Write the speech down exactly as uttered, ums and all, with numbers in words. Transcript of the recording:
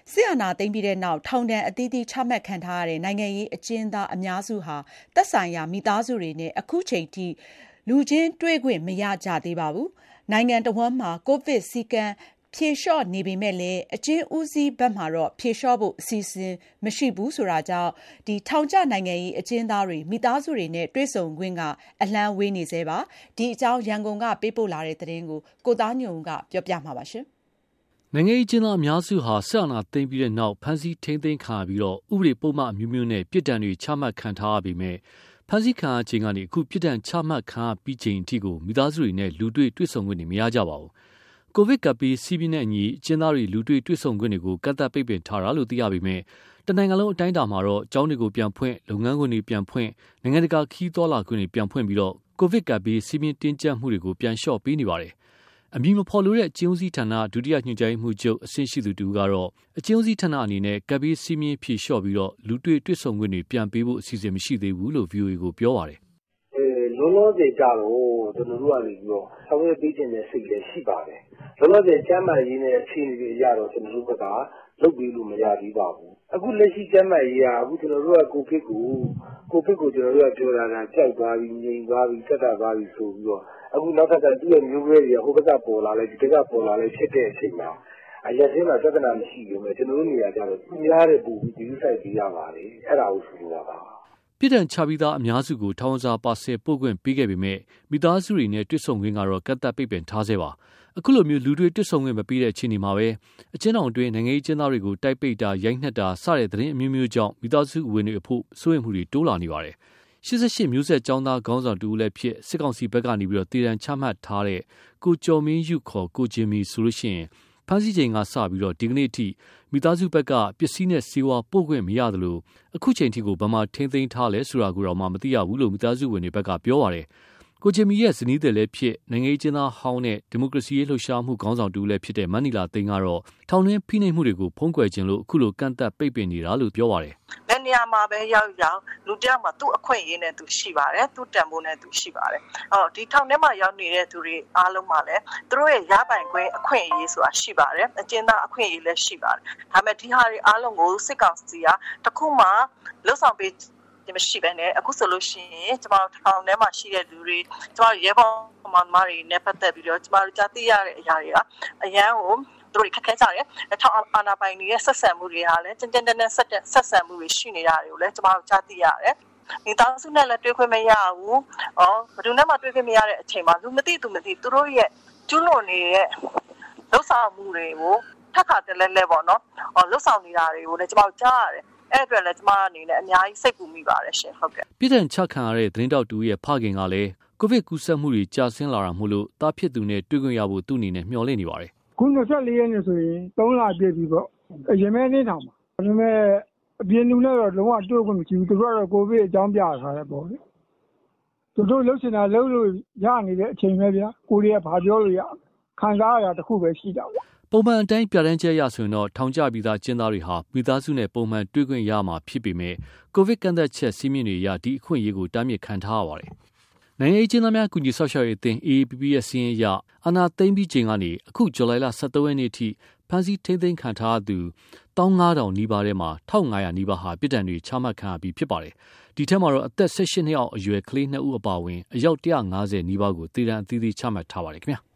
စစ်အာဏာသိမ်းပြီးတဲ့နောက်ထောင်ဒဏ်အသီးသီးချမှတ်ခံထားရတဲ့နိုင်ငံရေးအကျဉ်းသားအများစုဟာသက်ဆိုင်ရာမိသားစုတွေနဲ့အခုချိန်ထိလူချင်းတွေ့ခွင့်မရကြသေးပါဘူး။နိုင်ငံတော်ဝန်မှာကိုဗစ်စည်းကမ်းဖြေလျှော့နေပေမဲ့လည်းအကျဉ်းဦးစီးဘက်မှာတော့ဖြေလျှော့ဖို့အစီအစဉ်မရှိဘူးဆိုတာကြောင့်ဒီထောင်ကျနိုင်ငံရေးအကျဉ်းသားတွေမိသားစုတွေနဲ့တွေ့ဆုံခွင့်ကအလန်းဝေးနေသေးပါဒီအကြောင်းရန်ကုန်ကပေးပို့လာတဲ့သတင်းကိုကိုသားညုံကပြောပြမှာပါရှင်နိုင်ငံရေးကျင်းသားအများစုဟာဆက်အာဏာသိမ်းပြီးတဲ့နောက်ဖမ်းဆီးထိန်းသိမ်းခံရပြီးတော့ဥပဒေပုံမှန်အမျိုးမျိုးနဲ့ပြစ်ဒဏ်တွေချမှတ်ခံထားရပြီးမြဲဖမ်းဆီးခံရခြင်းကနေအခုပြစ်ဒဏ်ချမှတ်ခံရပြီးချိန်အထိကိုမိသားစုတွေနဲ့လူတွေ့တွေ့ဆုံခွင့်တွေမရကြပါဘူး။ကိုဗစ်ကပ်ပြီးစီးပြီးနဲ့အညီကျင်းသားတွေလူတွေ့တွေ့ဆုံခွင့်တွေကိုကန့်သတ်ပိတ်ပင်ထားတာလို့သိရပြီးမြဲတနိုင်ငံလုံးအတိုင်းအတာမှာတော့ကျောင်းတွေကိုပြန်ဖွင့်လုပ်ငန်းခွင်တွေပြန်ဖွင့်နိုင်ငံတကာခီးသွားလာခွင့်တွေပြန်ဖွင့်ပြီးတော့ကိုဗစ်ကပ်ပြီးစီးပြီးတင်းကျပ်မှုတွေကိုပြန်လျှော့ပေးနေပါတယ်။အမည်မဖော်လို့တဲ့အကျဉ်းဦးစီးဌာနဒုတိယညွှန်ကြားရေးမှူးချုပ်အဆင့်ရှိသူတူကတော့အကျဉ်းဦးစီးဌာနအနေနဲ့ကပ်ပြီးစီးပြီးဖြေလျှော့ပြီးတော့လူတွေ့တွေ့ဆုံခွင့်တွေပြန်ပေးဖို့အစီအစဉ်မရှိသေးဘူးလို့ ဗီအိုအေ ကိုပြောပါတယ်။အဲလုံးလုံးစေကြတော့ကျွန်တော်တို့ကနေပြီးတော့ဆောင်ရွက်ပေးခြင်းနဲ့စိတ်လည်းရှိပါတယ်။လုံးလုံးစေကျမ်းမာရေးနဲ့အခြေအနေတွေအရတော့ကျွန်တော်တို့ကလုပ်ပြီးလို့မရသေးပါဘူး။အခုလက်ရှိကျမ်းမာရေးကအခုကျွန်တော်တို့ကကိုဗစ်ကိုကိုဗစ်ကိုကျွန်တော်တို့ကပြောတာကကြောက်သွားပြီးငြိမ်သွားပြီးတက်တာသွားပြီးဆိုပြီးတော့အခုနောက်ထပ်သူ့ရဲ့မျိုးကွဲတွေကဟိုဘက်ကပေါ်လာလိုက်ဒီဘက်ကပေါ်လာလိုက်ဖြစ်တဲ့အချိန်မှာအရက်သေးမှာပြဿနာမရှိဘူးမယ်ကျွန်တော်တို့နေရာကြတော့သူများတဲ့ပူပြီးဒီဥဆိုင်ပြရပါလေအဲ့ဒါကိုဆိုလိုတာပါပြည်ထံချပြီးသားအများစုကိုထောင်စာပါဆယ်ပို့ခွင့်ပေးခဲ့ပေမဲ့မိသားစုတွေနဲ့တွေ့ဆုံခွင့်ကတော့ကတ်သက်ပိတ်ပင်ထားဆဲပါအခုလိုမျိုးလူတွေတွေ့ဆုံခွင့်မပေးတဲ့အခြေအနေမှာပဲအချင်းတော်အတွင်းနိုင်ငံရေးကျင်းသားတွေကိုတိုက်ပိတ်တာရိုက်နှက်တာစတဲ့သတင်းအမျိုးမျိုးကြောင့်မိသားစုဝင်တွေအဖို့စိုးရိမ်မှုတွေတိုးလာနေပါတယ်ရှစ်ရှစ်မျိုးဆက်ကျောင်းသားခေါင်းဆောင်တူလည်းဖြစ်စစ်ကောင်စီဘက်ကနေပြီးတော့တည်တံချမှတ်ထားတဲ့ကိုကျော်မင်းယူခေါ်ကိုဂျင်မီဆိုလို့ရှိရင်ဖမ်းဆီးချိန်ကစပြီးတော့ဒီကနေ့အထိမိသားစုဘက်ကပစ္စည်းနဲ့စေဝါပို့ခွင့်မရတယ်လို့အခုချိန်ထိကိုဗမာထင်းသိမ်းထားလဲဆိုတာကိုတော့မှမသိရဘူးလို့မိသားစုဝင်တွေဘက်ကပြောပါတယ်ကိုဂျင်မီရဲ့ဇနီးတယ်လည်းဖြစ်နိုင်ငံရေးကျင်းသားဟောင်းနဲ့ဒီမိုကရေစီရေးလှုပ်ရှားမှုခေါင်းဆောင်တူလည်းဖြစ်တဲ့မန်နီလာသိန်းကတော့ထောင်တွင်းဖိနှိပ်မှုတွေကိုဖုံးကွယ်ခြင်းလို့အခုလိုကန့်သက်ပိတ်ပင်နေတာလို့ပြောပါတယ်ဘယ်နေရာမှာပဲရောက်ရောက်လူတယောက်မှာသူ့အခွင့်အရေးနဲ့သူရှိပါတယ်သူ့တန်ဖိုးနဲ့သူရှိပါတယ်အော်ဒီထောင်ထဲမှာရောက်နေတဲ့သူတွေအားလုံးမှာလည်းသူတို့ရဲ့ရပိုင်ခွင့်အခွင့်အရေးဆိုတာရှိပါတယ်အကျဉ်းသားအခွင့်အရေးလည်းရှိပါတယ်ဒါပေမဲ့ဒီဟာတွေအားလုံးကိုစစ်ကောင်စီကတခုမှလှုပ်ဆောင်ပေးမရှိဘဲနဲ့အခုဆိုလို့ရှိရင်ကျမတို့ထောင်ထဲမှာရှိတဲ့လူတွေကျမတို့ရဲဘော်မောင်မတွေနဲ့ပတ်သက်ပြီးတော့ကျမတို့ကြားသိရတဲ့အရာတွေကအရန်ကိုတို့ခက်ခဲကြတယ်။ထောင်အာဏာပိုင်တွေရဲ့ဆက်ဆံမှုတွေကလည်းတင်းတင်းတင်းဆက်ဆက်ဆံမှုတွေရှိနေတာတွေကိုလည်းကျမတို့ကြားသိရတယ်။မိသားစုနဲ့လည်းတွေ့ခွင့်မရဘူး။အော်ဘယ်သူနဲ့မှတွေ့ခွင့်မရတဲ့အချိန်မှာလူမသိသူမသိသူတို့ရဲ့ကျူးလွန်နေတဲ့လှုပ်ဆောင်မှုတွေကိုထပ်ခါတလဲလဲပေါ့နော်။အော်လှုပ်ဆောင်နေတာတွေကိုလည်းကျမတို့ကြားရတယ်။အဲ့အတွက်လည်းကျမအနေနဲ့အများကြီးစိတ်ပူမိပါတယ်ရှင်ဟုတ်ကဲ့ပြည်ထံချခံရတဲ့သတင်းတောက်တူရဲ့ဖခင်ကလည်းကိုဗစ်ကူးစက်မှုတွေကြာဆင်းလာတာမို့လို့တားဖြစ်သူနဲ့တွေ့ခွင့်ရဖို့သူ့အနေနဲ့မျှော်လင့်နေပါတယ်ခုနှစ်ဆက်လေးရက်နေဆိုရင်သုံးလပြည့်ပြီပေါ့အရင်မဲနေထောင်ပါဒါပေမဲ့အပြင်းလူနဲ့တော့လုံးဝတွေ့ခွင့်မရှိဘူးသူတို့ကတော့ကိုဗစ်အကြောင်းပြထားတယ်ပေါ့လေသူတို့လှုပ်ရှင်တာလှုပ်လို့ရနေတဲ့အချိန်ပဲဗျာကိုရီးယားဘာပြောလို့ရခံစားရတာတစ်ခုပဲရှိတာပေါ့ပုံမှန်အတိုင်းပြဋ္ဌာန်းချက်ရဆိုရင်တော့ထောင်ကျပြီးသားကျင်းသားတွေဟာမိသားစုနဲ့ပုံမှန်တွေ့ခွင့်ရမှာဖြစ်ပေမဲ့ကိုဗစ်ကန့်သက်ချက်စီးမြင့်တွေရဒီအခွင့်အရေးကိုတားမြစ်ခံထားရပါတယ်။နိုင်ငံရေးကျင်းသားများကူညီဆောက်ရှောက်ရေးအသင်း အေ အေ ပီ ပီ ရဲ့စီးရင်ရအာဏာသိမ်းပြီးချိန်ကနေအခုဇူလိုင်လဆယ်သုံးရက်နေ့ထိဖမ်းဆီးထိန်းသိမ်းခံထားသူ၁၅၀၀၀နီးပါးထဲမှာ၁၅၀၀နီးပါးဟာပြည်ထံတွေချမှတ်ခံရပြီးဖြစ်ပါတယ်။ဒီထက်မှာတော့အသက်၁၈နှစ်အောက်အရွယ်ကလေးနှစ်ဦးအပါအဝင်အယောက်၁၅၀နီးပါးကိုတည်တံအသီးသီးချမှတ်ထားပါတယ်ခင်ဗျာ။